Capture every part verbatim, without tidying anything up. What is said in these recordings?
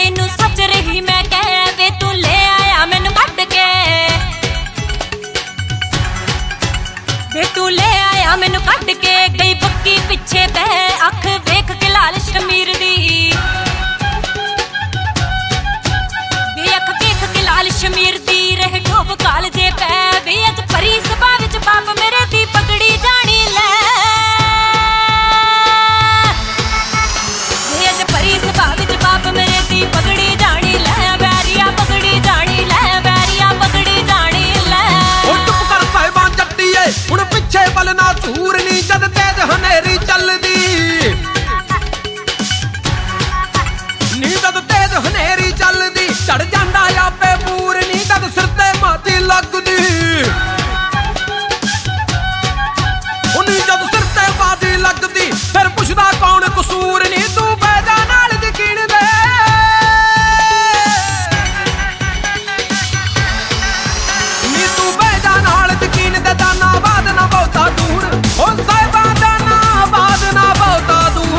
ਤੈਨੂੰ ਸੱਚ ਰਹੀ ਮੈਂ ਕਹਿ ਵੇ ਤੂੰ ਲੈ ਆਇਆ ਮੈਨੂੰ ਕੱਢ ਕੇ ਵੇ ਤੂੰ ਲੈ ਆਇਆ ਮੈਨੂੰ ਕੱਢ ਕੇ ਗਈ ਪੱਕੀ ਪਿੱਛੇ ਬਹਿ ਅੱਖ ਵੇਖ ਕੇ ਲਾਲ ਸ਼ਮੀਰ ਦੀ ਵੇ ਅੱਖ ਵੇਖ ਕੇ ਲਾਲ ਸ਼ਮੀਰ ਦੀ ਰਹਿ ਢੋਬ ਕਾਲਜੇ ਪੈ ਵੇ ਅੱਜ ਭਰੀ ਸਭਾ ਵਿੱਚ ਬਾਪ ਮੇਰੇ ਦੀ ਪਗੜੀ ਜਾਣੀ ਲੈ ਵੇ ਅੱਜ ਭਰੀ ਸਭਾ ਵਿੱਚ ਬਾਪ ਮੇਰੇ ਦੀ ਪਗੜੀ ਜਾਣੀ ਲੈ ਵੈਰੀਆ ਪਗੜੀ ਜਾਣੀ ਲੈ ਵੈਰੀਆ ਪਗੜੀ ਜਾਣੀ ਲੈ ਉਹ ਚੁੱਪ ਕਰ ਸਾਹਿਬਾਂ ਜੱਟੀਏ ਹੁਣ ਪਿੱਛੇ ਵੱਲ ਨਾ ਧੂਰ ਨੀ ਜਦ ਤੇਜ਼ ਹਨੇਰੀ ਚੱਲਦੀ ਨੀ ਜਦ ਤੇਜ਼ ਹਨੇਰੀ ਚੱਲਦੀ ਚੜ ਜਾਂਦਾ ਆਪੇ ਪੂਰ ਨੀ ਜਦ ਸਿਰ ਤੇ ਮਾਤੀ ਲੱਗਦੀ ਉਨੀ ਜਦ ਸਿਰ ਤੇ ਮਾਤੀ ਲੱਗਦੀ ਫਿਰ ਪੁੱਛਦਾ ਕੌਣ ਕਸੂਰ ਨੀ ਤੂੰ ਬੈਜਾ ਨਾਲ ਯਕੀਨ ਦੇ ਨੀ ਤੂੰ ਬੈਜਾ ਨਾਲ ਯਕੀਨ ਦੇ ਦਾਨਾ ਬਾਦ ਨਾ ਬਹੁਤਾ ਦੂਰ ਉਹ ਸਾਹਿਬਾਂ ਦਾ ਨਾ ਬਾਦ ਨਾ ਬਹੁਤਾ ਦੂਰ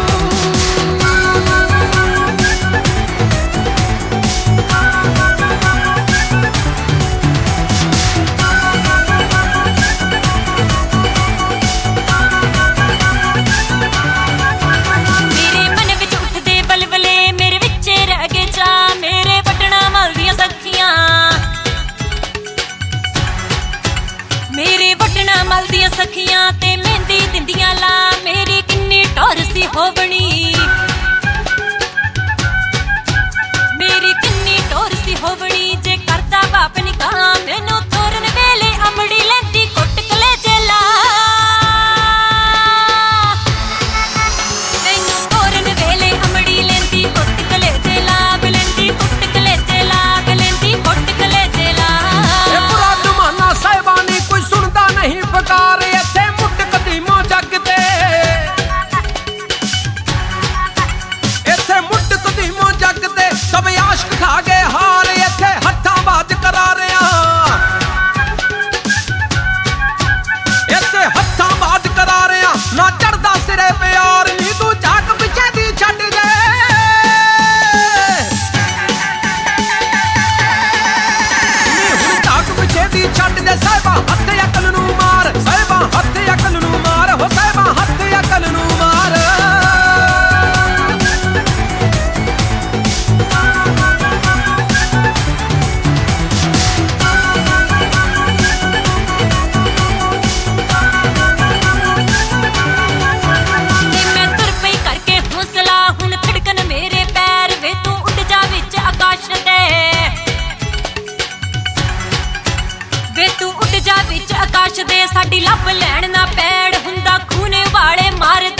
ਮੇਰੇ ਮਨ ਵਿੱਚ ਉੱਠਦੇ ਬਲਬਲੇ ਮੇਰੇ ਵਿੱਚ ਰਹਿ ਗਏ ਚਾ ਮੇਰੇ ਪਟਣਾ ਮਲਦੀਆਂ ਸਖੀਆਂ ਮੇਰੇ ਵਟਣਾ ਮਲਦੀਆਂ ਸਖੀਆਂ ਤੇ ਮਹਿੰਦੀ ਦਿੰਦੀਆਂ ਲਾ ਮੇਰੀ ਕਿੰਨੀ ਟੌਰ ਸੀ ਹੋਵਣੀ ਮੇਰੀ ਕਿੰਨੀ ਟੌਰ ਸੀ ਹੋਵਣੀ ਜੇ ਕਰਦਾ ਬਾਪ ਨਿਕਾਹ ਮੈਨੂੰ ਤੋਰਨ ਵੇਲੇ ਅਮੜੀ ਲੈਂਦੀ ਕੁੱਟ ਕਲੇਜੇ ਲਾ ਮੈਨੂੰ ਤੋਰਨ ਵੇਲੇ ਅਮੜੀ ਲੈਂਦੀ ਕੁੱਟ ਕਲੇਜੇ ਲਾ ਬਲੈਂਦੀ ਕੁੱਟ ਕਲੇਜੇ ਲਾ ਬਲੈਂਦੀ ਕੁੱਟ ਕਲੇਜੇ ਲਾ ਇਹ ਬੁਰਾ ਜ਼ਮਾਨਾ ਸਾਹਿਬਾਂ ਨੀ ਕੋਈ ਸੁਣਦਾ ਨਹੀਂ ਫਕਾਰ ਇੱਥੇ ਮੁੱਢ ਕਦੀਮੋ ਜੱਗ ਤੇ ਇੱਥੇ ਮੁੱਢ ਕਦੀਮੋ ਜੱਗ ਤੇ ਸਭ ਆਸ਼ਕ ਖਾ ਗਏ ਹਾਰ ਇੱਥੇ ਹੱਥਾਂ ਬਾਜ ਕਰਾ ਰਿਆਂ ਇੱਥੇ ਹੱਥਾਂ ਬਾਜ ਕਰਾ ਰਿਆਂ ਨਾ ਚੜਦਾ ਸਿਰੇ ਪਿਆਰ ਨੀ ਤੂੰ ਝਾਕ ਪਿੱਛੇ ਦੀ ਛੱਡ ਦੇ ਨੀ ਹੁਣ ਝਾਕ ਪਿੱਛੇ ਦੀ ਛੱਡ ਦੇ ਸਾਹਿਬਾਂ ਹੱਥ ਅਕਲ ਨੂੰ ਮਾਰ ਸਾਹਿਬਾਂ ਹੱਥ ਅਕਲ ਨੂੰ ਮਾਰ ਹੋ ਸਾਹਿਬਾਂ ਹੱਥ ਅਕਲ ਨੂੰ ਮਾਰ ਤੇ ਮੈਂ ਤੁਰ ਪਈ ਕਰਕੇ ਹੌਸਲਾ ਹੁਣ ਧੜਕਣ ਮੇਰੇ ਪੈਰ ਵੇ ਤੂੰ ਉੱਡ ਜਾ ਵਿੱਚ ਆਕਾਸ਼ ਦੇ ਵੇ ਤੂੰ ਉੱਡ ਜਾ ਵਿੱਚ ਆਕਾਸ਼ ਦੇ ਸਾਡੀ ਲੱਭ ਲੈਣ ਨਾ ਪੈੜ ਹੁੰਦਾ ਖੂਨੇ ਵਾਲੇ ਮਾਰ